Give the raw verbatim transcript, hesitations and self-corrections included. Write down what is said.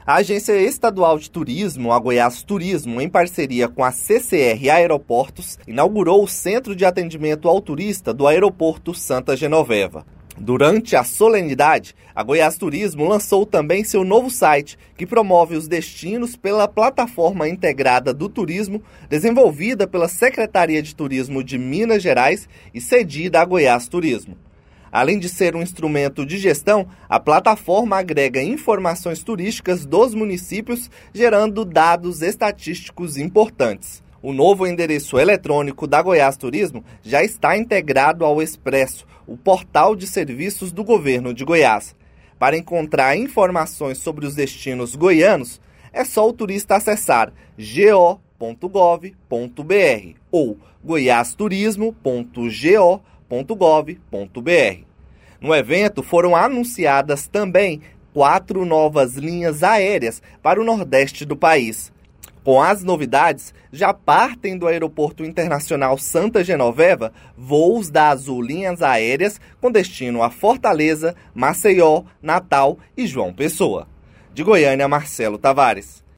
A Agência Estadual de Turismo, a Goiás Turismo, em parceria com a C C R Aeroportos, inaugurou o Centro de Atendimento ao Turista do Aeroporto Santa Genoveva. Durante a solenidade, a Goiás Turismo lançou também seu novo site, que promove os destinos pela plataforma integrada do turismo, desenvolvida pela Secretaria de Turismo de Minas Gerais e cedida à Goiás Turismo. Além de ser um instrumento de gestão, a plataforma agrega informações turísticas dos municípios, gerando dados estatísticos importantes. O novo endereço eletrônico da Goiás Turismo já está integrado ao Expresso, o portal de serviços do governo de Goiás. Para encontrar informações sobre os destinos goianos, é só o turista acessar go ponto gov ponto br ou goiasturismo ponto go ponto gov ponto br. No evento foram anunciadas também quatro novas linhas aéreas para o Nordeste do país. Com as novidades, já partem do Aeroporto Internacional Santa Genoveva voos da Azul Linhas Aéreas com destino a Fortaleza, Maceió, Natal e João Pessoa. De Goiânia, Marcelo Tavares.